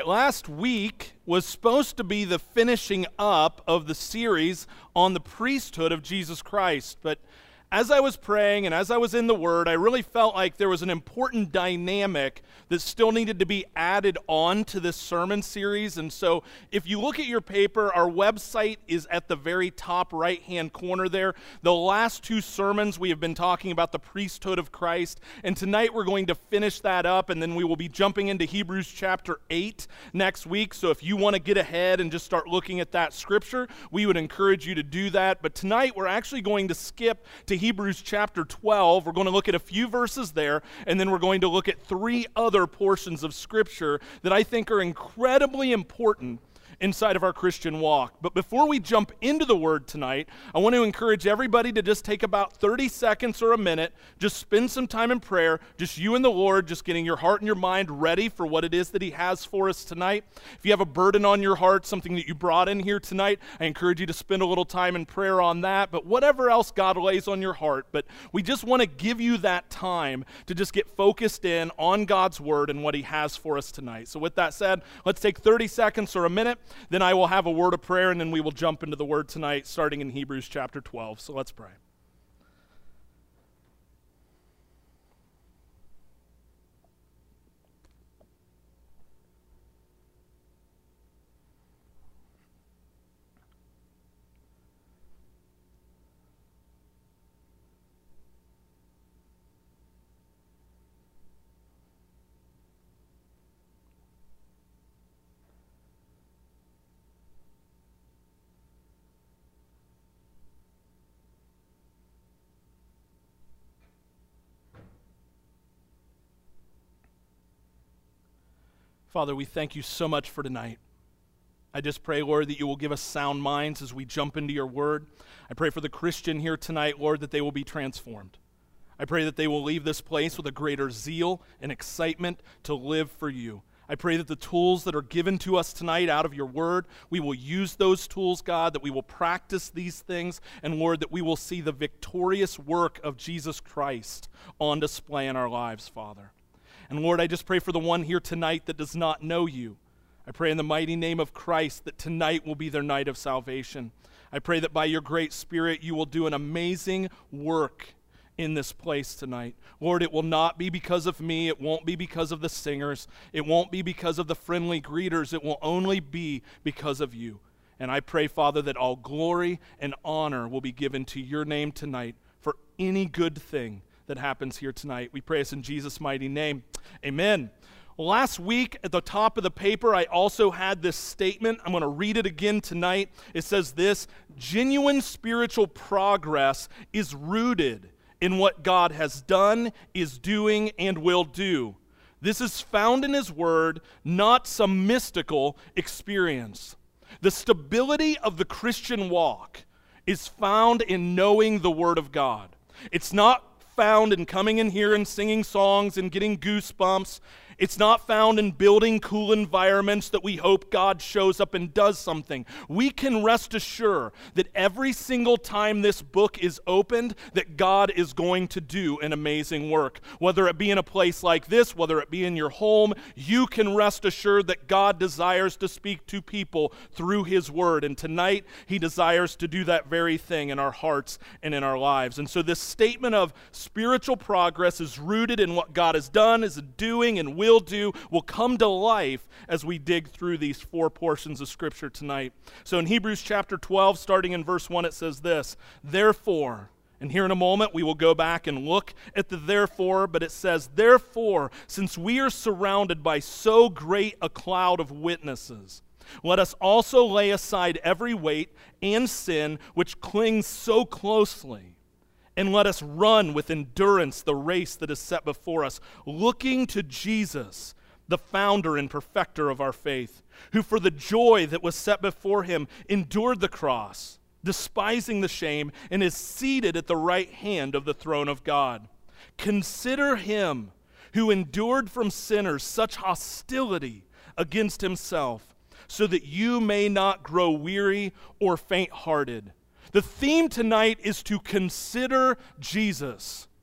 last week was supposed to be the finishing up of the series on the priesthood of Jesus Christ, but as I was praying and as I was in the Word, I really felt like there was an important dynamic that still needed to be added on to this sermon series. And so if you look at your paper, our website is at the very top right-hand corner there. The last two sermons we have been talking about the priesthood of Christ, and tonight we're going to finish that up, and then we will be jumping into Hebrews chapter 8 next week. So if you want to get ahead and just start looking at that scripture, we would encourage you to do that. But tonight we're actually going to skip to Hebrews chapter 12. We're going to look at a few verses there, and then we're going to look at three other portions of Scripture that I think are incredibly important inside of our Christian walk. But before we jump into the Word tonight, I want to encourage everybody to just take about 30 seconds or a minute, just spend some time in prayer, just you and the Lord, just getting your heart and your mind ready for what it is that He has for us tonight. If you have a burden on your heart, something that you brought in here tonight, I encourage you to spend a little time in prayer on that, but whatever else God lays on your heart. But we just want to give you that time to just get focused in on God's Word and what He has for us tonight. So with that said, let's take 30 seconds or a minute. Then I will have a word of prayer, and then we will jump into the Word tonight, starting in Hebrews chapter 12. So let's pray. Father, we thank you so much for tonight. I just pray, Lord, that you will give us sound minds as we jump into your word. I pray for the Christian here tonight, Lord, that they will be transformed. I pray that they will leave this place with a greater zeal and excitement to live for you. I pray that the tools that are given to us tonight out of your word, we will use those tools, God, that we will practice these things, and Lord, that we will see the victorious work of Jesus Christ on display in our lives, Father. And Lord, I just pray for the one here tonight that does not know you. I pray in the mighty name of Christ that tonight will be their night of salvation. I pray that by your great Spirit you will do an amazing work in this place tonight. Lord, it will not be because of me. It won't be because of the singers. It won't be because of the friendly greeters. It will only be because of you. And I pray, Father, that all glory and honor will be given to your name tonight for any good thing that happens here tonight. We pray this in Jesus' mighty name. Amen. Last week at the top of the paper, I also had this statement. I'm going to read it again tonight. It says this: genuine spiritual progress is rooted in what God has done, is doing, and will do. This is found in His Word, not some mystical experience. The stability of the Christian walk is found in knowing the Word of God. It's not found in coming in here and singing songs and getting goosebumps. It's not found in building cool environments that we hope God shows up and does something. We can rest assured that every single time this book is opened, that God is going to do an amazing work. Whether it be in a place like this, whether it be in your home, you can rest assured that God desires to speak to people through His Word. And tonight, He desires to do that very thing in our hearts and in our lives. And so this statement of spiritual progress is rooted in what God has done, is doing, and will come to life as we dig through these four portions of Scripture tonight. So in Hebrews chapter 12, starting in verse 1, it says this: therefore, and here in a moment we will go back and look at the therefore, but it says, therefore, since we are surrounded by so great a cloud of witnesses, let us also lay aside every weight and sin which clings so closely, and let us run with endurance the race that is set before us, looking to Jesus, the founder and perfecter of our faith, who for the joy that was set before Him endured the cross, despising the shame, and is seated at the right hand of the throne of God. Consider Him who endured from sinners such hostility against Himself, so that you may not grow weary or faint-hearted. The theme tonight is to consider Jesus.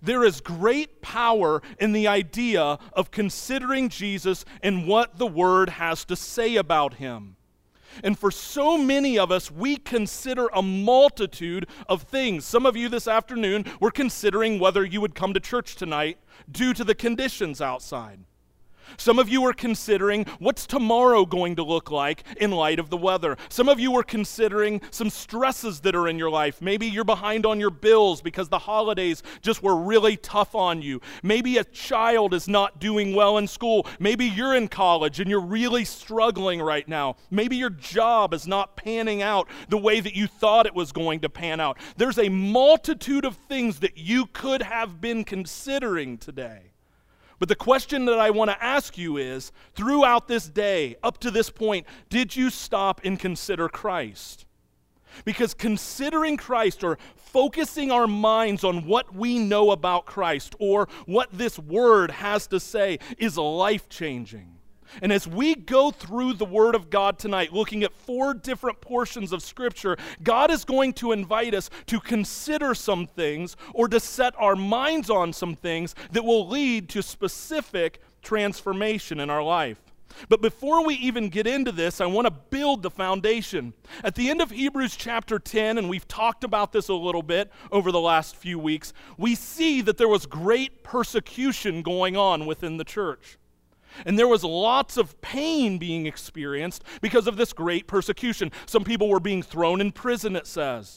There is great power in the idea of considering Jesus and what the Word has to say about him. And for so many of us, we consider a multitude of things. Some of you this afternoon were considering whether you would come to church tonight due to the conditions outside. Some of you were considering what's tomorrow going to look like in light of the weather. Some of you were considering some stresses that are in your life. Maybe you're behind on your bills because the holidays just were really tough on you. Maybe a child is not doing well in school. Maybe you're in college and you're really struggling right now. Maybe your job is not panning out the way that you thought it was going to pan out. There's a multitude of things that you could have been considering today. But the question that I want to ask you is, throughout this day, up to this point, did you stop and consider Christ? Because considering Christ, or focusing our minds on what we know about Christ, or what this word has to say, is life-changing. And as we go through the Word of God tonight, looking at 4 different portions of Scripture, God is going to invite us to consider some things or to set our minds on some things that will lead to specific transformation in our life. But before we even get into this, I want to build the foundation. At the end of Hebrews chapter 10, and we've talked about this a little bit over the last few weeks, we see that there was great persecution going on within the church. And there was lots of pain being experienced because of this great persecution. Some people were being thrown in prison, it says.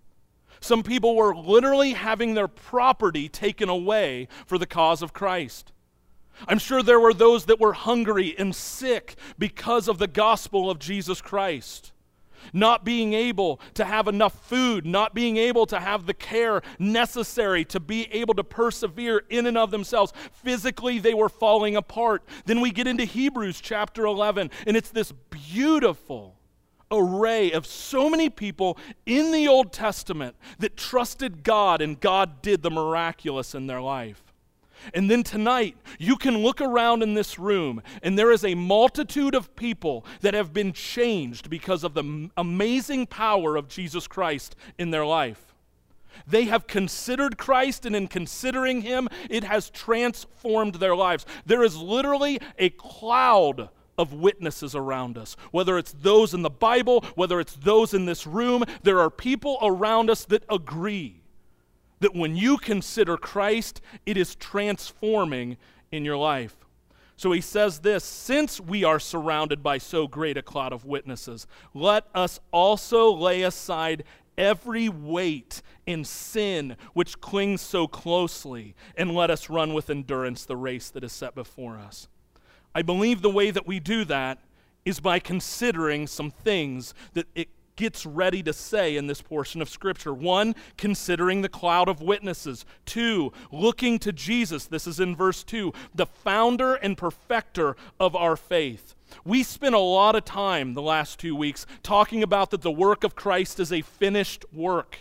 Some people were literally having their property taken away for the cause of Christ. I'm sure there were those that were hungry and sick because of the gospel of Jesus Christ. Not being able to have enough food, not being able to have the care necessary to be able to persevere in and of themselves. Physically, they were falling apart. Then we get into Hebrews chapter 11, and it's this beautiful array of so many people in the Old Testament that trusted God, and God did the miraculous in their life. And then tonight, you can look around in this room, and there is a multitude of people that have been changed because of the amazing power of Jesus Christ in their life. They have considered Christ, and in considering him, it has transformed their lives. There is literally a cloud of witnesses around us. Whether it's those in the Bible, whether it's those in this room, there are people around us that agree that when you consider Christ, it is transforming in your life. So he says this, since we are surrounded by so great a cloud of witnesses, let us also lay aside every weight and sin which clings so closely, and let us run with endurance the race that is set before us. I believe the way that we do that is by considering some things that it gets ready to say in this portion of Scripture. 1, considering the cloud of witnesses. 2, looking to Jesus. This is in verse 2, the founder and perfecter of our faith. We spent a lot of time the last 2 weeks talking about that the work of Christ is a finished work.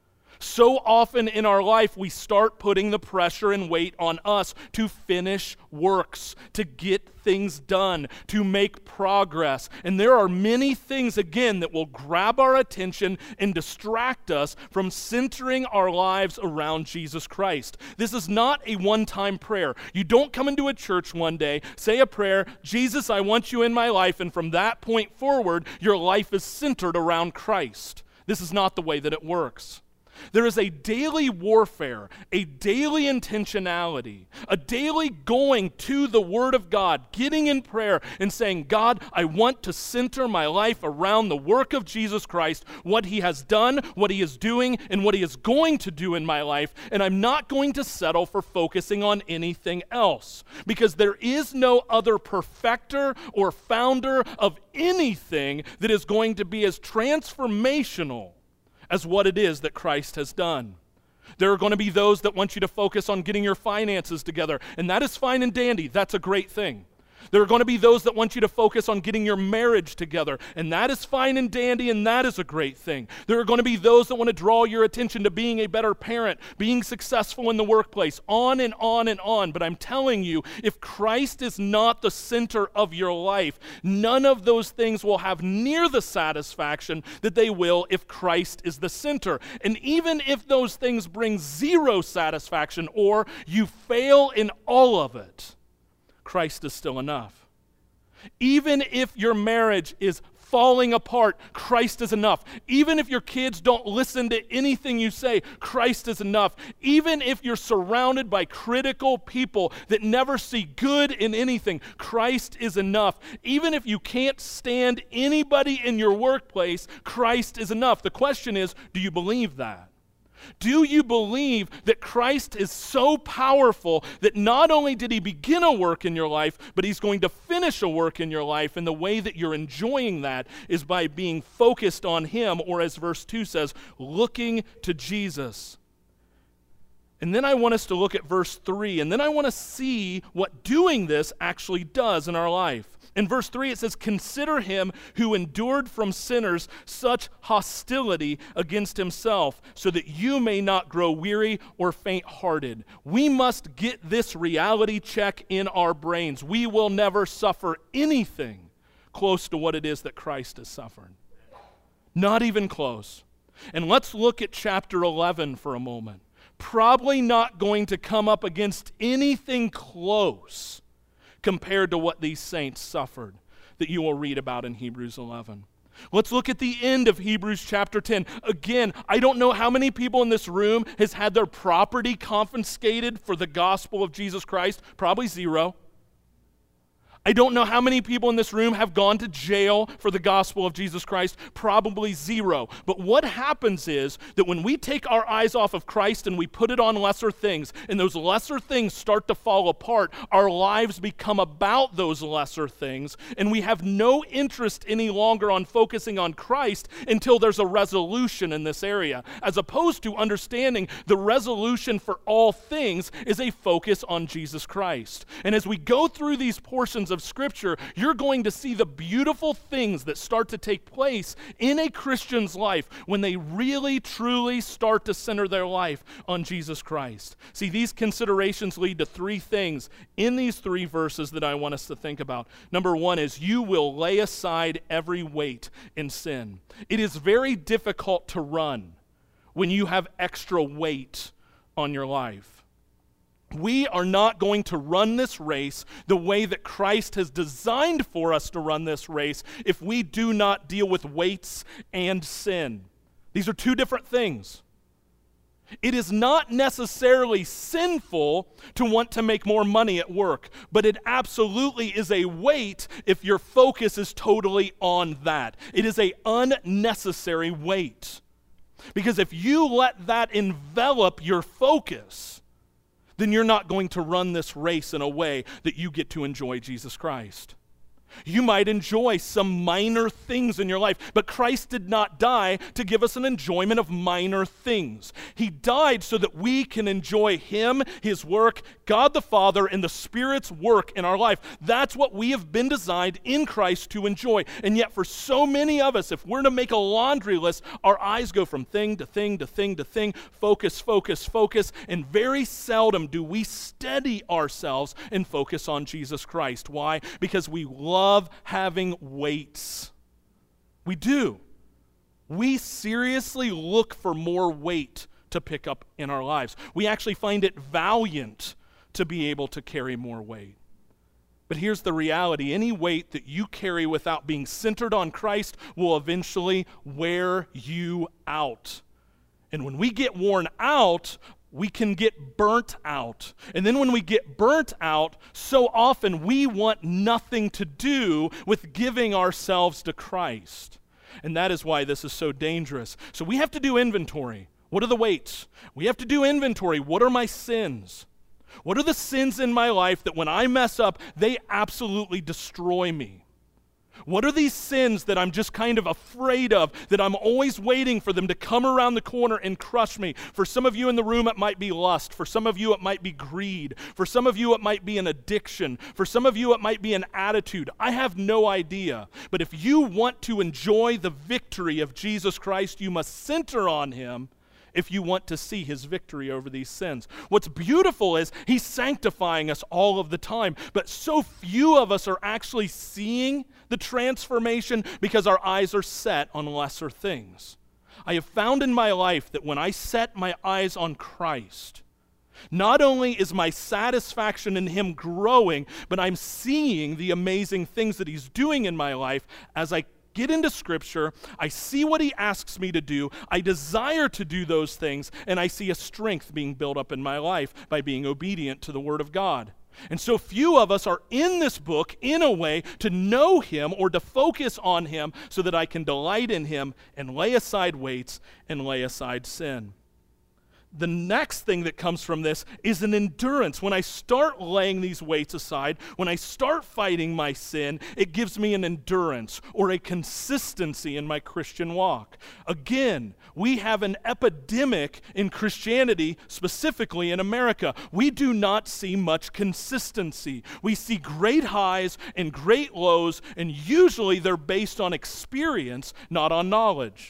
So often in our life, we start putting the pressure and weight on us to finish works, to get things done, to make progress. And there are many things, again, that will grab our attention and distract us from centering our lives around Jesus Christ. This is not a one-time prayer. You don't come into a church one day, say a prayer, Jesus, I want you in my life, and from that point forward, your life is centered around Christ. This is not the way that it works. There is a daily warfare, a daily intentionality, a daily going to the Word of God, getting in prayer and saying, God, I want to center my life around the work of Jesus Christ, what he has done, what he is doing, and what he is going to do in my life, and I'm not going to settle for focusing on anything else, because there is no other perfecter or founder of anything that is going to be as transformational as what it is that Christ has done. There are going to be those that want you to focus on getting your finances together, and that is fine and dandy. That's a great thing. There are going to be those that want you to focus on getting your marriage together, and that is fine and dandy, and that is a great thing. There are going to be those that want to draw your attention to being a better parent, being successful in the workplace, on and on and on. But I'm telling you, if Christ is not the center of your life, none of those things will have near the satisfaction that they will if Christ is the center. And even if those things bring zero satisfaction or you fail in all of it, Christ is still enough. Even if your marriage is falling apart, Christ is enough. Even if your kids don't listen to anything you say, Christ is enough. Even if you're surrounded by critical people that never see good in anything, Christ is enough. Even if you can't stand anybody in your workplace, Christ is enough. The question is, do you believe that? Do you believe that Christ is so powerful that not only did he begin a work in your life, but he's going to finish a work in your life, and the way that you're enjoying that is by being focused on him, or as verse 2 says, looking to Jesus. And then I want us to look at verse 3, and then I want to see what doing this actually does in our life. In verse 3 it says, "Consider him who endured from sinners such hostility against himself, so that you may not grow weary or faint-hearted." We must get this reality check in our brains. We will never suffer anything close to what it is that Christ has suffered. Not even close. And let's look at chapter 11 for a moment. Probably not going to come up against anything close compared to what these saints suffered that you will read about in Hebrews 11. Let's look at the end of Hebrews chapter 10. Again, I don't know how many people in this room has had their property confiscated for the gospel of Jesus Christ. Probably zero. I don't know how many people in this room have gone to jail for the gospel of Jesus Christ. Probably zero. But what happens is that when we take our eyes off of Christ and we put it on lesser things, and those lesser things start to fall apart, our lives become about those lesser things, and we have no interest any longer on focusing on Christ until there's a resolution in this area, as opposed to understanding the resolution for all things is a focus on Jesus Christ. And as we go through these portions of Scripture, you're going to see the beautiful things that start to take place in a Christian's life when they really, truly start to center their life on Jesus Christ. See, these considerations lead to three things in these three verses that I want us to think about. Number one is you will lay aside every weight in sin. It is very difficult to run when you have extra weight on your life. We are not going to run this race the way that Christ has designed for us to run this race if we do not deal with weights and sin. These are two different things. It is not necessarily sinful to want to make more money at work, but it absolutely is a weight if your focus is totally on that. It is an unnecessary weight. Because if you let that envelop your focus, then you're not going to run this race in a way that you get to enjoy Jesus Christ. You might enjoy some minor things in your life, but Christ did not die to give us an enjoyment of minor things. He died so that we can enjoy Him, His work, God the Father, and the Spirit's work in our life. That's what we have been designed in Christ to enjoy. And yet for so many of us, if we're to make a laundry list, our eyes go from thing to thing to thing to thing, focus, focus, focus, and very seldom do we steady ourselves and focus on Jesus Christ. Why? Because we love having weights. We do. We seriously look for more weight to pick up in our lives. We actually find it valiant to be able to carry more weight. But here's the reality. Any weight that you carry without being centered on Christ will eventually wear you out. And when we get worn out, we can get burnt out. And then when we get burnt out, so often we want nothing to do with giving ourselves to Christ. And that is why this is so dangerous. So we have to do inventory. What are the weights? We have to do inventory. What are my sins? What are the sins in my life that when I mess up, they absolutely destroy me? What are these sins that I'm just kind of afraid of, that I'm always waiting for them to come around the corner and crush me? For some of you in the room, it might be lust. For some of you, it might be greed. For some of you, it might be an addiction. For some of you, it might be an attitude. I have no idea. But if you want to enjoy the victory of Jesus Christ, you must center on him if you want to see his victory over these sins. What's beautiful is he's sanctifying us all of the time, but so few of us are actually seeing the transformation because our eyes are set on lesser things. I have found in my life that when I set my eyes on Christ, not only is my satisfaction in him growing, but I'm seeing the amazing things that he's doing in my life as I get into Scripture, I see what he asks me to do, I desire to do those things, and I see a strength being built up in my life by being obedient to the Word of God. And so few of us are in this book in a way to know him or to focus on him so that I can delight in him and lay aside weights and lay aside sin. The next thing that comes from this is an endurance. When I start laying these weights aside, when I start fighting my sin, it gives me an endurance or a consistency in my Christian walk. Again, we have an epidemic in Christianity, specifically in America. We do not see much consistency. We see great highs and great lows, and usually they're based on experience, not on knowledge.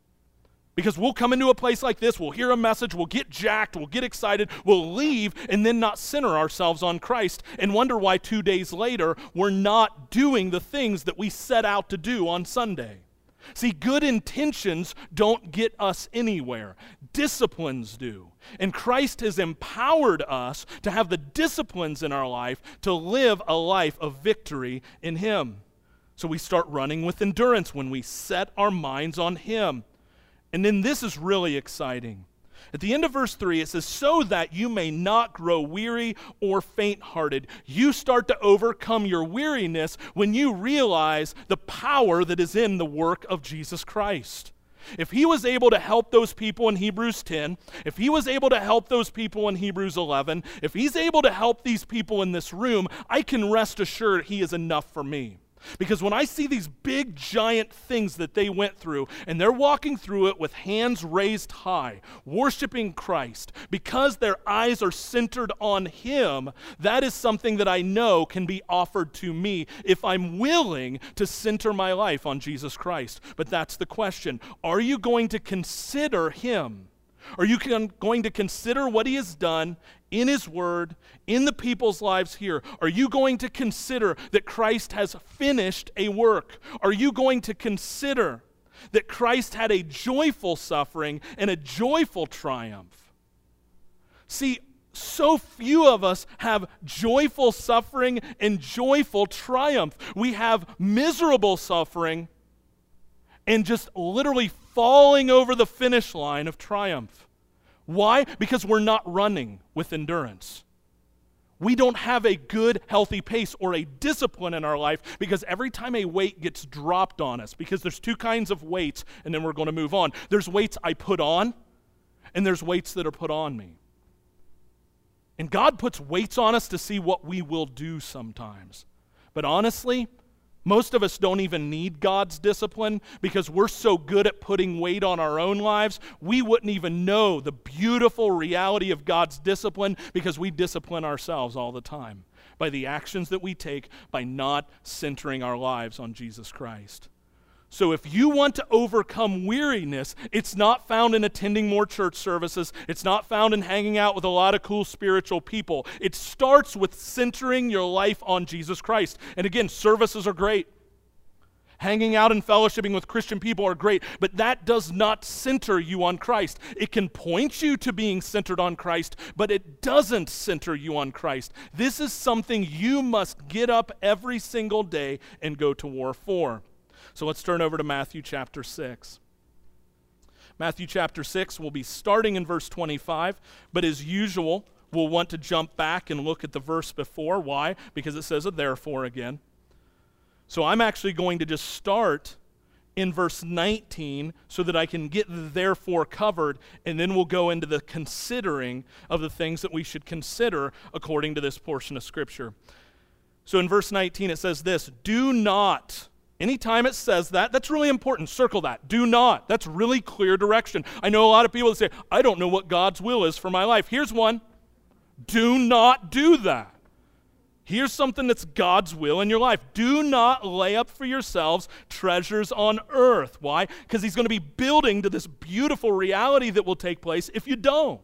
Because we'll come into a place like this, we'll hear a message, we'll get jacked, we'll get excited, we'll leave, and then not center ourselves on Christ and wonder why 2 days later we're not doing the things that we set out to do on Sunday. See, good intentions don't get us anywhere. Disciplines do. And Christ has empowered us to have the disciplines in our life to live a life of victory in him. So we start running with endurance when we set our minds on him. And then this is really exciting. At the end of verse 3, it says, so that you may not grow weary or faint-hearted. You start to overcome your weariness when you realize the power that is in the work of Jesus Christ. If he was able to help those people in Hebrews 10, if he was able to help those people in Hebrews 11, if he's able to help these people in this room, I can rest assured he is enough for me. Because when I see these big, giant things that they went through, and they're walking through it with hands raised high, worshiping Christ, because their eyes are centered on him, that is something that I know can be offered to me if I'm willing to center my life on Jesus Christ. But that's the question. Are you going to consider him? Are you going to consider what he has done in his word, in the people's lives here? Are you going to consider that Christ has finished a work? Are you going to consider that Christ had a joyful suffering and a joyful triumph? See, so few of us have joyful suffering and joyful triumph. We have miserable suffering and just literally falling over the finish line of triumph. Why? Because we're not running with endurance. We don't have a good, healthy pace or a discipline in our life because every time a weight gets dropped on us, because there's two kinds of weights, and then we're going to move on. There's weights I put on, and there's weights that are put on me. And God puts weights on us to see what we will do sometimes. But honestly, most of us don't even need God's discipline because we're so good at putting weight on our own lives, we wouldn't even know the beautiful reality of God's discipline because we discipline ourselves all the time by the actions that we take by not centering our lives on Jesus Christ. So if you want to overcome weariness, it's not found in attending more church services. It's not found in hanging out with a lot of cool spiritual people. It starts with centering your life on Jesus Christ. And again, services are great. Hanging out and fellowshipping with Christian people are great, but that does not center you on Christ. It can point you to being centered on Christ, but it doesn't center you on Christ. This is something you must get up every single day and go to war for. So let's turn over to Matthew chapter 6. Matthew chapter 6, we'll be starting in verse 25, but as usual, we'll want to jump back and look at the verse before. Why? Because it says a therefore again. So I'm actually going to just start in verse 19 so that I can get the therefore covered, and then we'll go into the considering of the things that we should consider according to this portion of Scripture. So in verse 19 it says this, do not Anytime it says that, that's really important. Circle that. Do not. That's really clear direction. I know a lot of people that say, I don't know what God's will is for my life. Here's one. Do not do that. Here's something that's God's will in your life. Do not lay up for yourselves treasures on earth. Why? Because he's going to be building to this beautiful reality that will take place if you don't.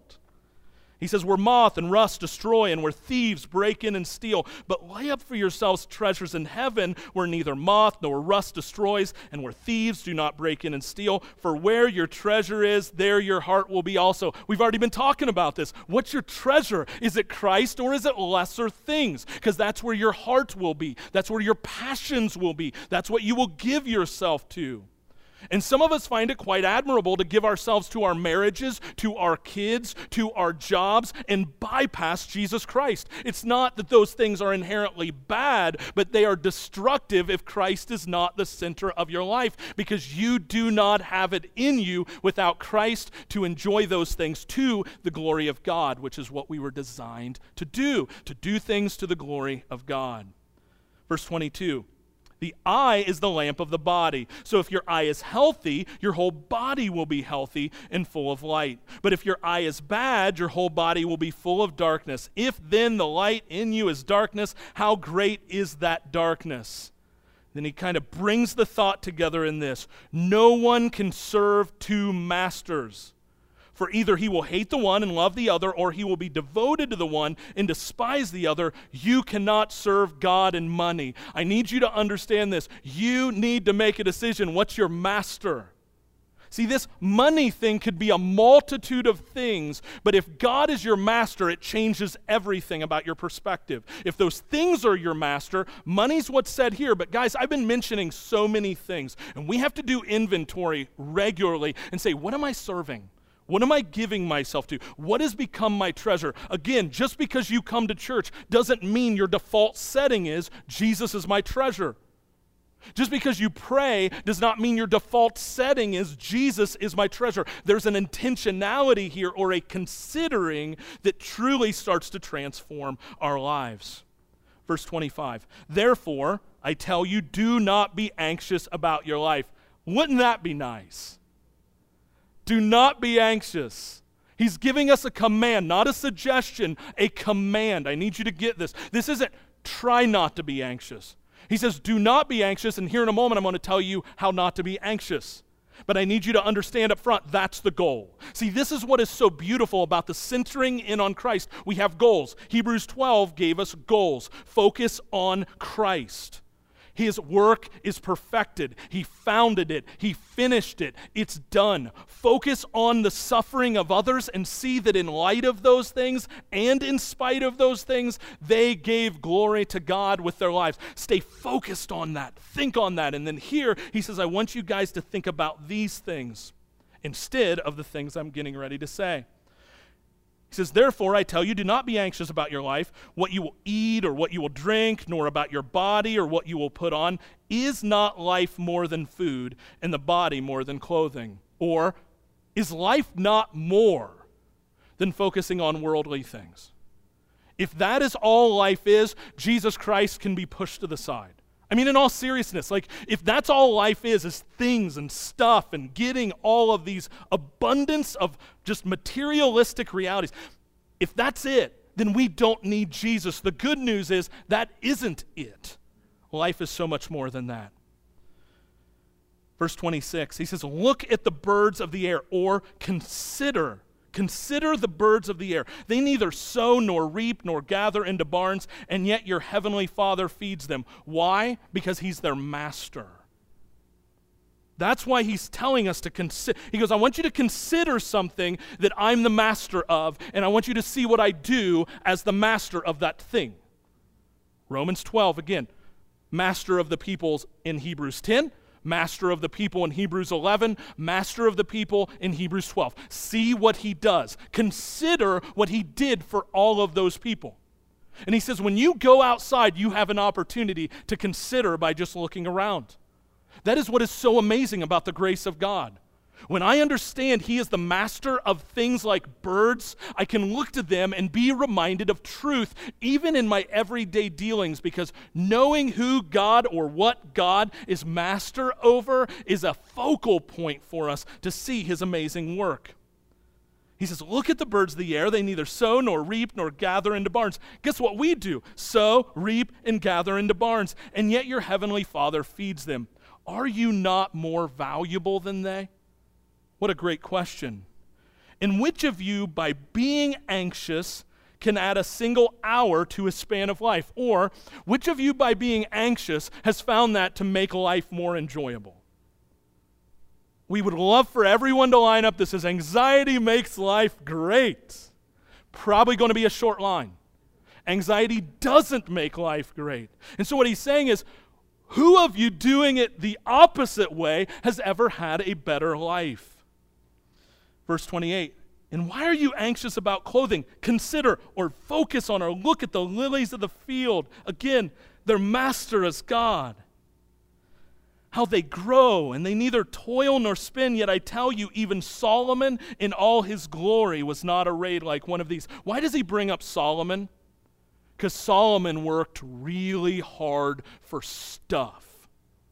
He says, where moth and rust destroy and where thieves break in and steal. But lay up for yourselves treasures in heaven where neither moth nor rust destroys and where thieves do not break in and steal. For where your treasure is, there your heart will be also. We've already been talking about this. What's your treasure? Is it Christ or is it lesser things? Because that's where your heart will be. That's where your passions will be. That's what you will give yourself to. And some of us find it quite admirable to give ourselves to our marriages, to our kids, to our jobs, and bypass Jesus Christ. It's not that those things are inherently bad, but they are destructive if Christ is not the center of your life, because you do not have it in you without Christ to enjoy those things to the glory of God, which is what we were designed to do things to the glory of God. Verse 22. The eye is the lamp of the body. So if your eye is healthy, your whole body will be healthy and full of light. But if your eye is bad, your whole body will be full of darkness. If then the light in you is darkness, how great is that darkness? Then he kind of brings the thought together in this. No one can serve two masters. For either he will hate the one and love the other, or he will be devoted to the one and despise the other. You cannot serve God and money. I need you to understand this. You need to make a decision. What's your master? See, this money thing could be a multitude of things, but if God is your master, it changes everything about your perspective. If those things are your master, money's what's said here. But guys, I've been mentioning so many things, and we have to do inventory regularly and say, what am I serving? What am I giving myself to? What has become my treasure? Again, just because you come to church doesn't mean your default setting is, Jesus is my treasure. Just because you pray does not mean your default setting is, Jesus is my treasure. There's an intentionality here or a considering that truly starts to transform our lives. Verse 25, therefore, I tell you, do not be anxious about your life. Wouldn't that be nice? Do not be anxious. He's giving us a command, not a suggestion, a command. I need you to get this. This isn't try not to be anxious. He says, do not be anxious, and here in a moment I'm going to tell you how not to be anxious. But I need you to understand up front, that's the goal. See, this is what is so beautiful about the centering in on Christ. We have goals. Hebrews 12 gave us goals. Focus on Christ. His work is perfected. He founded it. He finished it. It's done. Focus on the suffering of others and see that in light of those things and in spite of those things, they gave glory to God with their lives. Stay focused on that. Think on that. And then here, he says, I want you guys to think about these things instead of the things I'm getting ready to say. He says, therefore, I tell you, do not be anxious about your life, what you will eat or what you will drink, nor about your body or what you will put on. Is not life more than food, and the body more than clothing? Or is life not more than focusing on worldly things? If that is all life is, Jesus Christ can be pushed to the side. I mean, in all seriousness, like if that's all life is things and stuff and getting all of these abundance of just materialistic realities, if that's it, then we don't need Jesus. The good news is that isn't it. Life is so much more than that. Verse 26, he says, look at the birds of the air, or consider the birds of the air. They neither sow nor reap nor gather into barns, and yet your heavenly Father feeds them. Why? Because he's their master. That's why he's telling us to consider. He goes, I want you to consider something that I'm the master of, and I want you to see what I do as the master of that thing. Romans 12, again, master of the peoples in Hebrews 10, master of the people in Hebrews 11, master of the people in Hebrews 12. See what he does. Consider what he did for all of those people. And he says, when you go outside, you have an opportunity to consider by just looking around. That is what is so amazing about the grace of God. When I understand he is the master of things like birds, I can look to them and be reminded of truth, even in my everyday dealings, because knowing who God or what God is master over is a focal point for us to see his amazing work. He says, look at the birds of the air. They neither sow nor reap nor gather into barns. Guess what we do? Sow, reap, and gather into barns. And yet your heavenly Father feeds them. Are you not more valuable than they? What a great question. And which of you, by being anxious, can add a single hour to his span of life? Or which of you, by being anxious, has found that to make life more enjoyable? We would love for everyone to line up that says, anxiety makes life great. Probably going to be a short line. Anxiety doesn't make life great. And so what he's saying is, who of you doing it the opposite way has ever had a better life? Verse 28, and why are you anxious about clothing? Consider or focus on or look at the lilies of the field. Again, their master is God. How they grow, and they neither toil nor spin, yet I tell you, even Solomon in all his glory was not arrayed like one of these. Why does he bring up Solomon? Because Solomon worked really hard for stuff.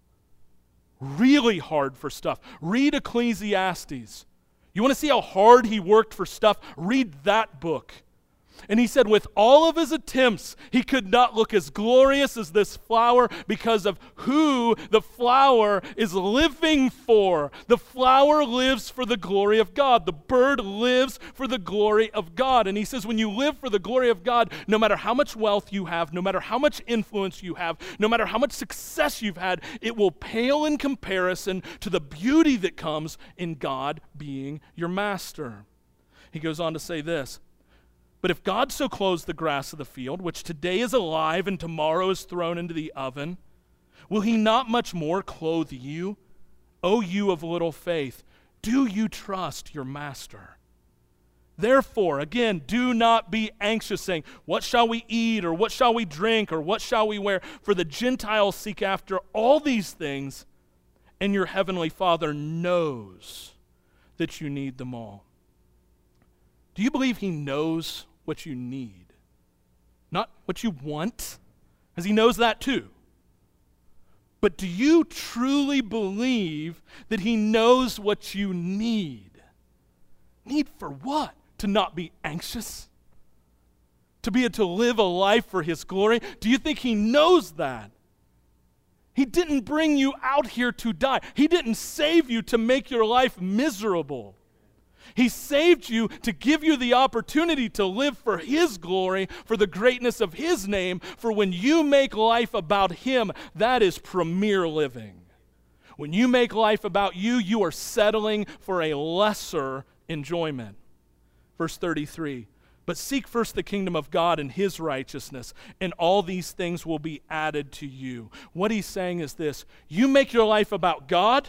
Really hard for stuff. Read Ecclesiastes. You want to see how hard he worked for stuff? Read that book. And he said with all of his attempts, he could not look as glorious as this flower because of who the flower is living for. The flower lives for the glory of God. The bird lives for the glory of God. And he says when you live for the glory of God, no matter how much wealth you have, no matter how much influence you have, no matter how much success you've had, it will pale in comparison to the beauty that comes in God being your master. He goes on to say this, but if God so clothes the grass of the field, which today is alive and tomorrow is thrown into the oven, will he not much more clothe you, O you of little faith? Do you trust your master? Therefore, again, do not be anxious, saying, what shall we eat, or what shall we drink, or what shall we wear? For the Gentiles seek after all these things, and your heavenly Father knows that you need them all. Do you believe he knows what you need? Not what you want, as he knows that too. But do you truly believe that he knows what you need? Need for what? To not be anxious? To be able to live a life for his glory? Do you think he knows that? He didn't bring you out here to die. He didn't save you to make your life miserable. He saved you to give you the opportunity to live for his glory, for the greatness of his name, for when you make life about him, that is premier living. When you make life about you, you are settling for a lesser enjoyment. Verse 33, but seek first the kingdom of God and his righteousness, and all these things will be added to you. What he's saying is this, you make your life about God,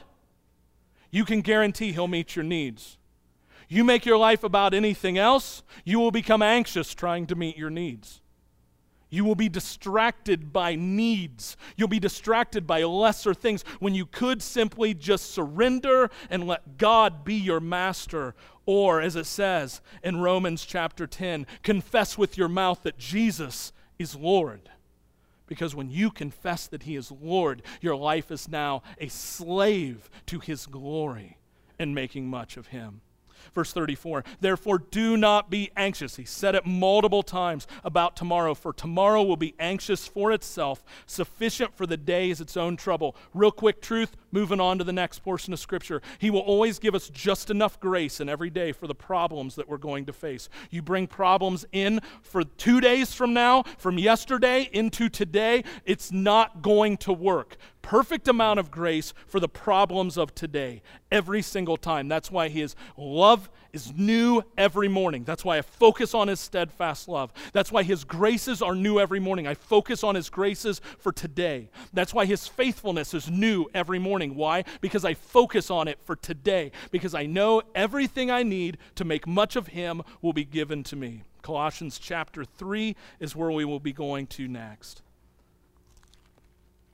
you can guarantee he'll meet your needs. You make your life about anything else, you will become anxious trying to meet your needs. You will be distracted by needs. You'll be distracted by lesser things when you could simply just surrender and let God be your master. Or, as it says in Romans chapter 10, confess with your mouth that Jesus is Lord. Because when you confess that he is Lord, your life is now a slave to his glory and making much of him. Verse 34, therefore do not be anxious. He said it multiple times about tomorrow, for tomorrow will be anxious for itself. Sufficient for the day is its own trouble. Real quick truth, moving on to the next portion of Scripture. He will always give us just enough grace in every day for the problems that we're going to face. You bring problems in for 2 days from now, from yesterday into today, it's not going to work. Perfect amount of grace for the problems of today, every single time. That's why his love is new every morning. That's why I focus on his steadfast love. That's why his graces are new every morning. I focus on his graces for today. That's why his faithfulness is new every morning. Why? Because I focus on it for today. Because I know everything I need to make much of him will be given to me. Colossians chapter 3 is where we will be going to next.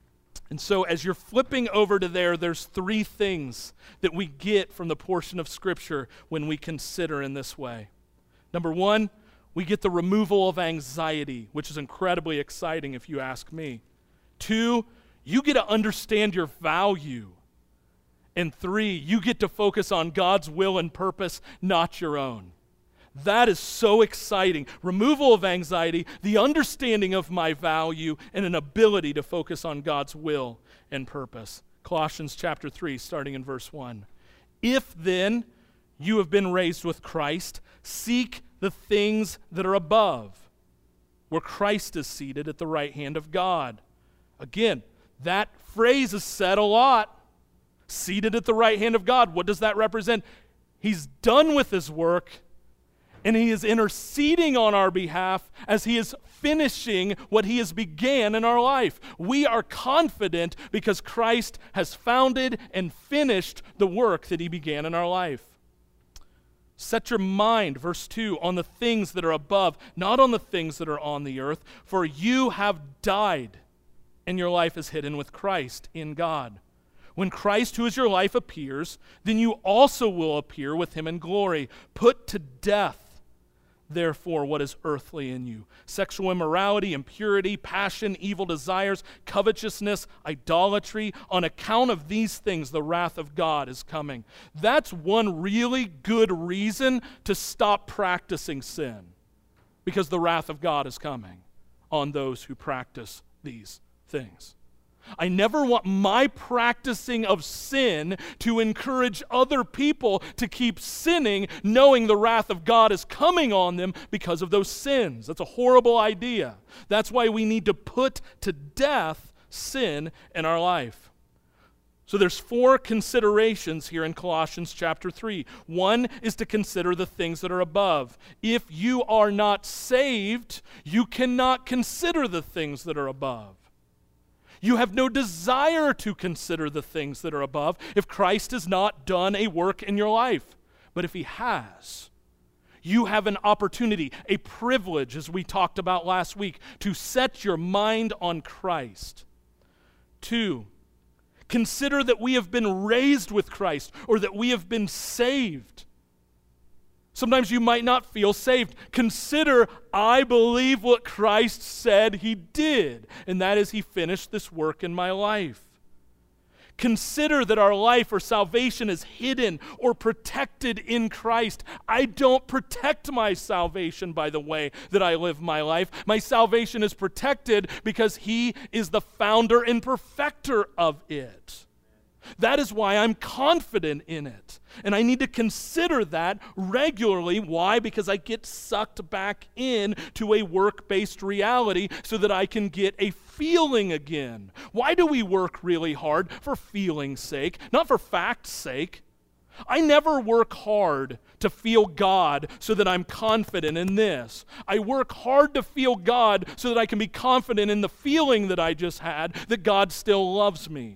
And so as you're flipping over to there's three things that we get from the portion of Scripture when we consider in this way. Number one, we get the removal of anxiety, which is incredibly exciting if you ask me. Two, you get to understand your value. And three, you get to focus on God's will and purpose, not your own. That is so exciting. Removal of anxiety, the understanding of my value, and an ability to focus on God's will and purpose. Colossians chapter 3, starting in verse 1. If then you have been raised with Christ, seek the things that are above, where Christ is seated at the right hand of God. Again, that phrase is said a lot. Seated at the right hand of God. What does that represent? He's done with his work, and he is interceding on our behalf as he is finishing what he has began in our life. We are confident because Christ has founded and finished the work that he began in our life. Set your mind, verse 2, on the things that are above, not on the things that are on the earth, for you have died, and your life is hidden with Christ in God. When Christ, who is your life, appears, then you also will appear with him in glory. Put to death, therefore, what is earthly in you: sexual immorality, impurity, passion, evil desires, covetousness, idolatry. On account of these things, the wrath of God is coming. That's one really good reason to stop practicing sin, because the wrath of God is coming on those who practice these things. I never want my practicing of sin to encourage other people to keep sinning, knowing the wrath of God is coming on them because of those sins. That's a horrible idea. That's why we need to put to death sin in our life. So there's four considerations here in Colossians chapter 3. One is to consider the things that are above. If you are not saved, you cannot consider the things that are above. You have no desire to consider the things that are above if Christ has not done a work in your life. But if he has, you have an opportunity, a privilege, as we talked about last week, to set your mind on Christ. 2, consider that we have been raised with Christ, or that we have been saved. Sometimes you might not feel saved. Consider, I believe what Christ said he did, and that is he finished this work in my life. Consider that our life or salvation is hidden or protected in Christ. I don't protect my salvation by the way that I live my life. My salvation is protected because he is the founder and perfecter of it. That is why I'm confident in it. And I need to consider that regularly. Why? Because I get sucked back in to a work-based reality so that I can get a feeling again. Why do we work really hard? For feeling's sake, not for fact's sake. I never work hard to feel God so that I'm confident in this. I work hard to feel God so that I can be confident in the feeling that I just had that God still loves me.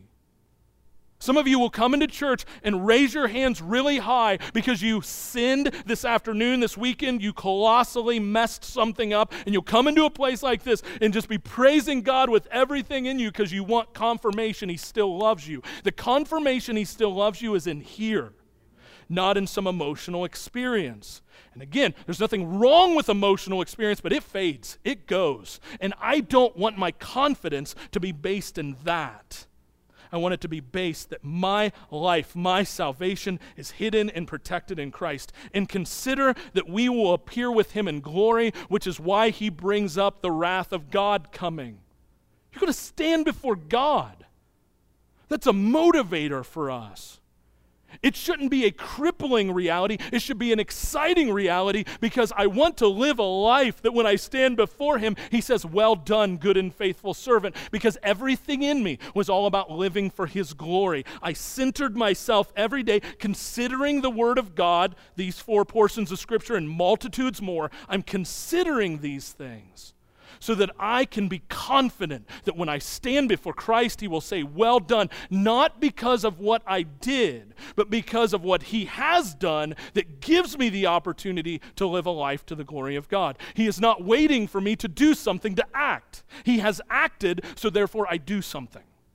Some of you will come into church and raise your hands really high because you sinned this afternoon, this weekend, you colossally messed something up, and you'll come into a place like this and just be praising God with everything in you because you want confirmation he still loves you. The confirmation he still loves you is in here, not in some emotional experience. And again, there's nothing wrong with emotional experience, but it fades, it goes. And I don't want my confidence to be based in that. I want it to be based that my life, my salvation is hidden and protected in Christ. And consider that we will appear with him in glory, which is why he brings up the wrath of God coming. You're going to stand before God. That's a motivator for us. It shouldn't be a crippling reality. It should be an exciting reality because I want to live a life that when I stand before him, he says, well done, good and faithful servant, because everything in me was all about living for his glory. I centered myself every day considering the word of God, these 4 portions of scripture and multitudes more. I'm considering these things so that I can be confident that when I stand before Christ, he will say, well done, not because of what I did, but because of what he has done that gives me the opportunity to live a life to the glory of God. He is not waiting for me to do something to act. He has acted, so therefore I do something.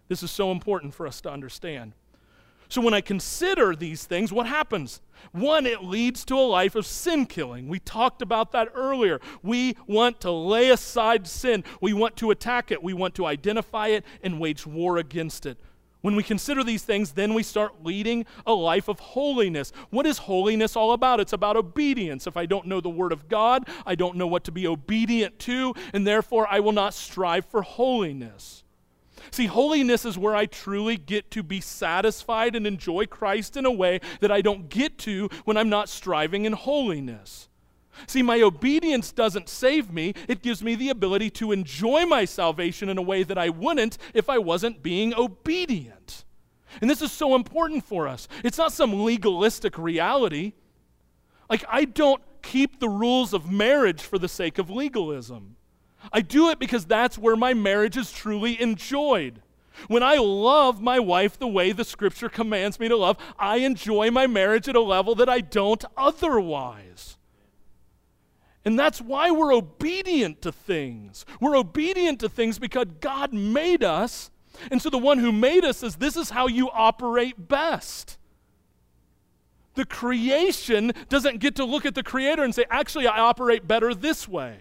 This is so important for us to understand. So when I consider these things, what happens? One, it leads to a life of sin killing. We talked about that earlier. We want to lay aside sin. We want to attack it. We want to identify it and wage war against it. When we consider these things, then we start leading a life of holiness. What is holiness all about? It's about obedience. If I don't know the Word of God, I don't know what to be obedient to, and therefore I will not strive for holiness. See, holiness is where I truly get to be satisfied and enjoy Christ in a way that I don't get to when I'm not striving in holiness. See, my obedience doesn't save me. It gives me the ability to enjoy my salvation in a way that I wouldn't if I wasn't being obedient. And this is so important for us. It's not some legalistic reality. Like, I don't keep the rules of marriage for the sake of legalism. I do it because that's where my marriage is truly enjoyed. When I love my wife the way the Scripture commands me to love, I enjoy my marriage at a level that I don't otherwise. And that's why we're obedient to things. We're obedient to things because God made us, and so the one who made us says, this is how you operate best. The creation doesn't get to look at the Creator and say, actually, I operate better this way.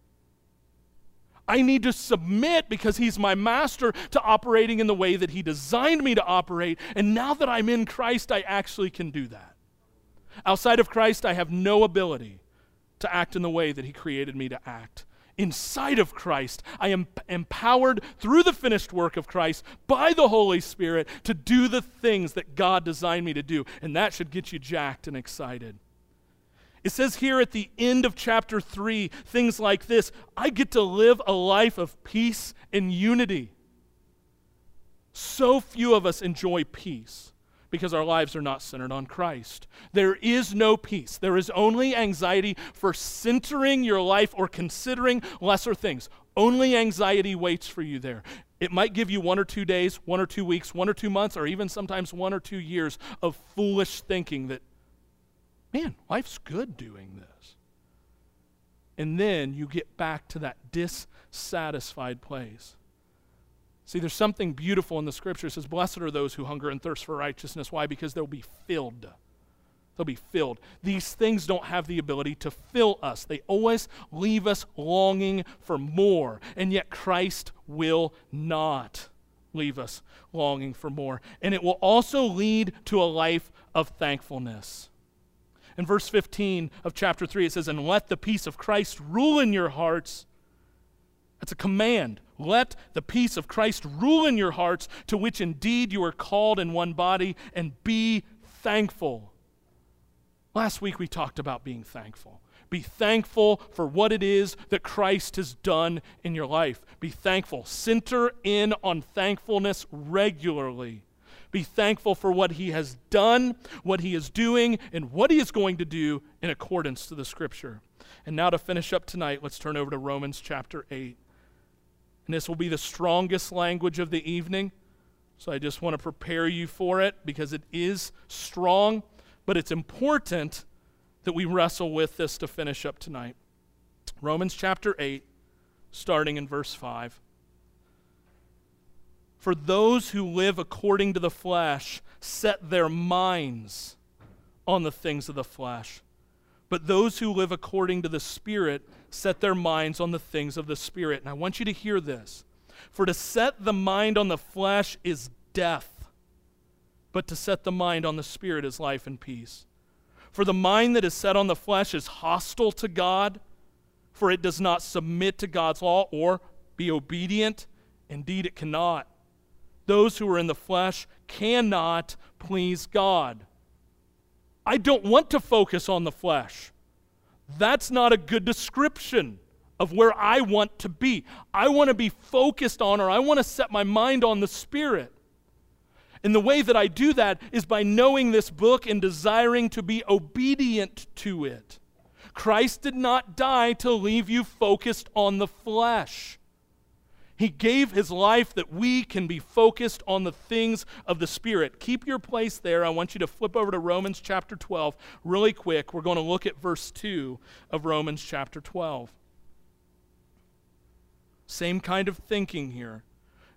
I need to submit because He's my master to operating in the way that He designed me to operate, and now that I'm in Christ, I actually can do that. Outside of Christ, I have no ability to act in the way that He created me to act. Inside of Christ, I am empowered through the finished work of Christ by the Holy Spirit to do the things that God designed me to do, and that should get you jacked and excited. It says here at the end of chapter 3, things like this: I get to live a life of peace and unity. So few of us enjoy peace because our lives are not centered on Christ. There is no peace. There is only anxiety for centering your life or considering lesser things. Only anxiety waits for you there. It might give you 1 or 2 days, 1 or 2 weeks, 1 or 2 months, or even sometimes 1 or 2 years of foolish thinking that, man, life's good doing this. And then you get back to that dissatisfied place. See, there's something beautiful in the Scripture. It says, blessed are those who hunger and thirst for righteousness. Why? Because they'll be filled. They'll be filled. These things don't have the ability to fill us. They always leave us longing for more. And yet Christ will not leave us longing for more. And it will also lead to a life of thankfulness. In verse 15 of chapter 3, it says, and let the peace of Christ rule in your hearts. That's a command. Let the peace of Christ rule in your hearts, to which indeed you are called in one body, and be thankful. Last week we talked about being thankful. Be thankful for what it is that Christ has done in your life. Be thankful. Center in on thankfulness regularly. Be thankful for what He has done, what He is doing, and what He is going to do in accordance to the Scripture. And now to finish up tonight, let's turn over to Romans chapter 8. And this will be the strongest language of the evening. So I just want to prepare you for it because it is strong, but it's important that we wrestle with this to finish up tonight. Romans chapter 8, starting in verse 5. For those who live according to the flesh set their minds on the things of the flesh. But those who live according to the Spirit set their minds on the things of the Spirit. And I want you to hear this. For to set the mind on the flesh is death, but to set the mind on the Spirit is life and peace. For the mind that is set on the flesh is hostile to God, for it does not submit to God's law or be obedient. Indeed, it cannot. Those who are in the flesh cannot please God. I don't want to focus on the flesh. That's not a good description of where I want to be. I want to be focused on, or I want to set my mind on the Spirit. And the way that I do that is by knowing this book and desiring to be obedient to it. Christ did not die to leave you focused on the flesh. He gave His life that we can be focused on the things of the Spirit. Keep your place there. I want you to flip over to Romans chapter 12 really quick. We're going to look at verse 2 of Romans chapter 12. Same kind of thinking here.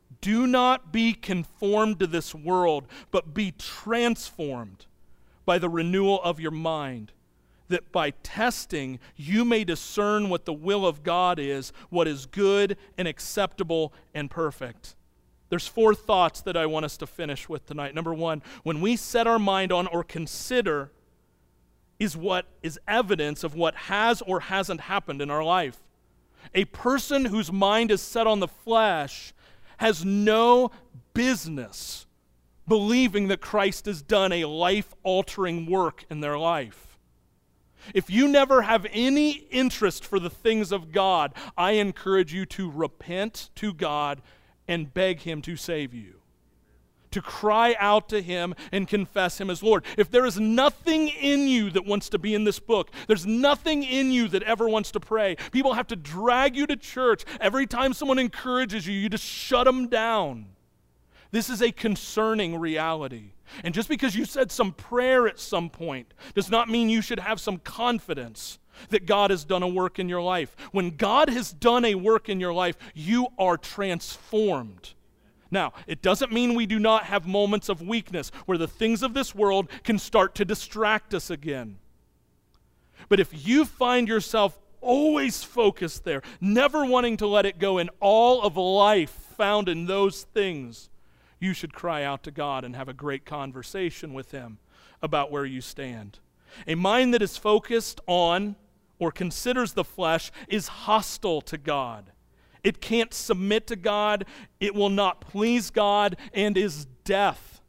Do not be conformed to this world, but be transformed by the renewal of your mind, that by testing you may discern what the will of God is, what is good and acceptable and perfect. There's 4 thoughts that I want us to finish with tonight. Number 1, when we set our mind on or consider is what is evidence of what has or hasn't happened in our life. A person whose mind is set on the flesh has no business believing that Christ has done a life-altering work in their life. If you never have any interest for the things of God, I encourage you to repent to God and beg Him to save you, to cry out to Him and confess Him as Lord. If there is nothing in you that wants to be in this book, there's nothing in you that ever wants to pray. People have to drag you to church. Every time someone encourages you, you just shut them down. This is a concerning reality. And just because you said some prayer at some point does not mean you should have some confidence that God has done a work in your life. When God has done a work in your life, you are transformed. Now, it doesn't mean we do not have moments of weakness where the things of this world can start to distract us again. But if you find yourself always focused there, never wanting to let it go, and all of life found in those things, you should cry out to God and have a great conversation with Him about where you stand. A mind that is focused on or considers the flesh is hostile to God. It can't submit to God, it will not please God, and is death.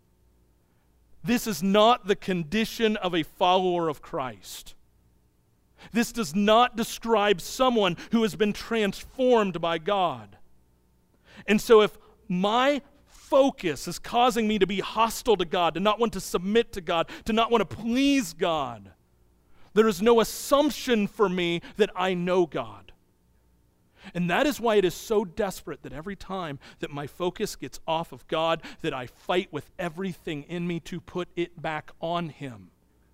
This is not the condition of a follower of Christ. This does not describe someone who has been transformed by God. And so if my focus is causing me to be hostile to God, to not want to submit to God, to not want to please God, there is no assumption for me that I know God. And that is why it is so desperate that every time that my focus gets off of God, that I fight with everything in me to put it back on Him.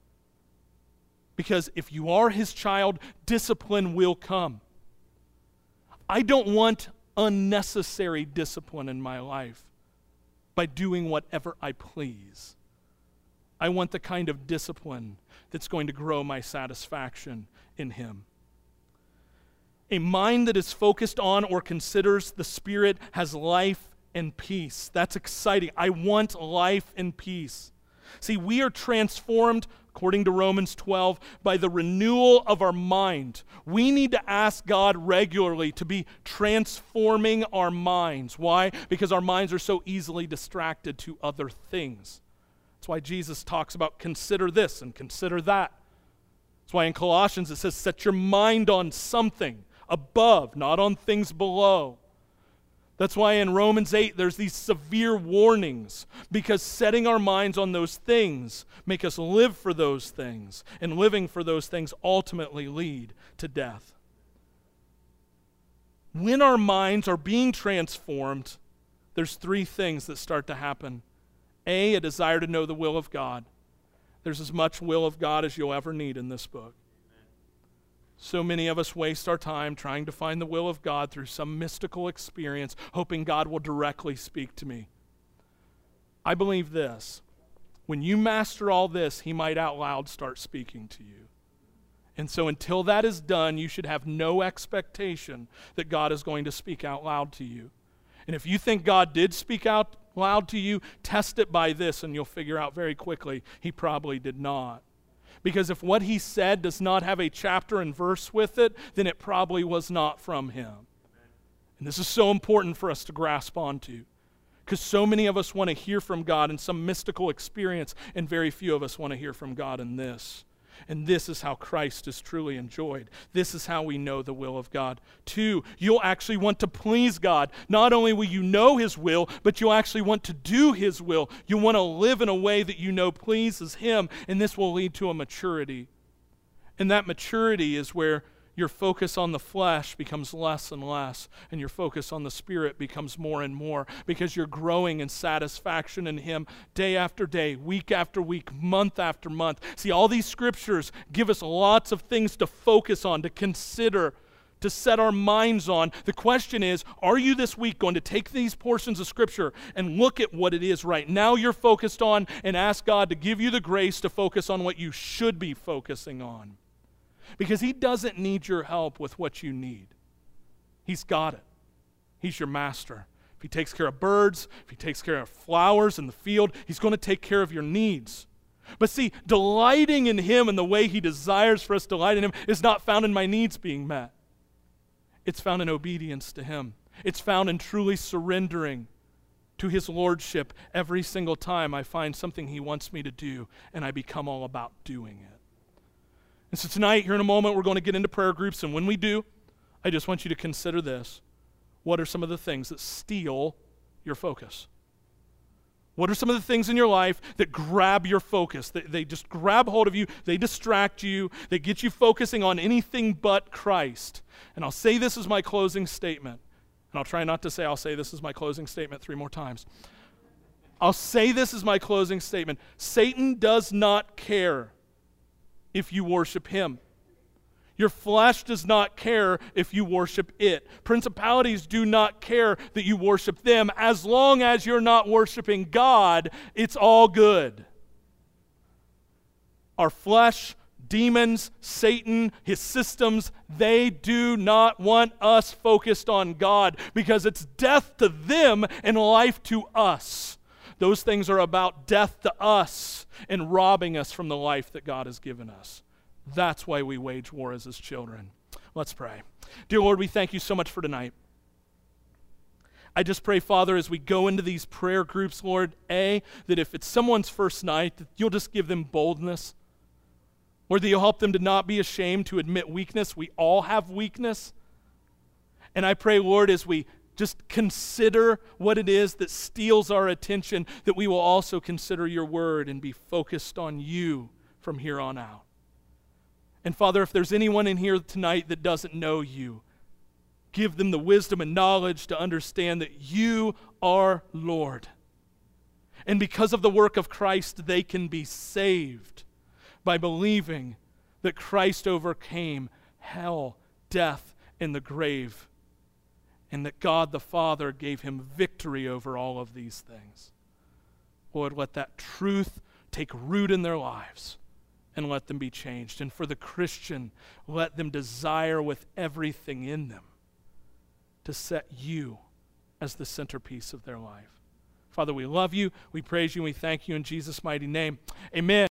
Because if you are His child, discipline will come. I don't want unnecessary discipline in my life by doing whatever I please. I want the kind of discipline that's going to grow my satisfaction in Him. A mind that is focused on or considers the Spirit has life and peace. That's exciting. I want life and peace. See, we are transformed, according to Romans 12, by the renewal of our mind. We need to ask God regularly to be transforming our minds. Why? Because our minds are so easily distracted to other things. That's why Jesus talks about consider this and consider that. That's why in Colossians it says, set your mind on something above, not on things below. That's why in Romans 8 there's these severe warnings, because setting our minds on those things make us live for those things, and living for those things ultimately lead to death. When our minds are being transformed, there's 3 things that start to happen. A desire to know the will of God. There's as much will of God as you'll ever need in this book. So many of us waste our time trying to find the will of God through some mystical experience, hoping God will directly speak to me. I believe this. When you master all this, He might out loud start speaking to you. And so until that is done, you should have no expectation that God is going to speak out loud to you. And if you think God did speak out loud to you, test it by this and you'll figure out very quickly He probably did not. Because if what He said does not have a chapter and verse with it, then it probably was not from Him. And this is so important for us to grasp onto, because so many of us want to hear from God in some mystical experience, and very few of us want to hear from God in this. And this is how Christ is truly enjoyed. This is how we know the will of God. 2, you'll actually want to please God. Not only will you know His will, but you'll actually want to do His will. You'll want to live in a way that you know pleases Him, and this will lead to a maturity. And that maturity is where your focus on the flesh becomes less and less, and your focus on the Spirit becomes more and more, because you're growing in satisfaction in Him day after day, week after week, month after month. See, all these scriptures give us lots of things to focus on, to consider, to set our minds on. The question is, are you this week going to take these portions of Scripture and look at what it is right now you're focused on and ask God to give you the grace to focus on what you should be focusing on? Because He doesn't need your help with what you need. He's got it. He's your master. If He takes care of birds, if He takes care of flowers in the field, He's going to take care of your needs. But see, delighting in Him and the way He desires for us to delight in Him is not found in my needs being met. It's found in obedience to Him. It's found in truly surrendering to His lordship every single time I find something He wants me to do and I become all about doing it. And so tonight, here in a moment, we're going to get into prayer groups, and when we do, I just want you to consider this. What are some of the things that steal your focus? What are some of the things in your life that grab your focus? They just grab hold of you, they distract you, they get you focusing on anything but Christ. And I'll say this as my closing statement. And I'll try not to say I'll say this as my closing statement 3 more times. I'll say this as my closing statement. Satan does not care if you worship him. Your flesh does not care if you worship it. Principalities do not care that you worship them. As long as you're not worshiping God, it's all good. Our flesh, demons, Satan, his systems, they do not want us focused on God because it's death to them and life to us. Those things are about death to us and robbing us from the life that God has given us. That's why we wage war as His children. Let's pray. Dear Lord, we thank You so much for tonight. I just pray, Father, as we go into these prayer groups, Lord, that if it's someone's first night, that You'll just give them boldness. Lord, that You'll help them to not be ashamed to admit weakness. We all have weakness. And I pray, Lord, as we just consider what it is that steals our attention, that we will also consider Your word and be focused on You from here on out. And Father, if there's anyone in here tonight that doesn't know You, give them the wisdom and knowledge to understand that You are Lord. And because of the work of Christ, they can be saved by believing that Christ overcame hell, death, and the grave, and that God the Father gave Him victory over all of these things. Lord, let that truth take root in their lives and let them be changed. And for the Christian, let them desire with everything in them to set You as the centerpiece of their life. Father, we love You, we praise You, and we thank You in Jesus' mighty name. Amen.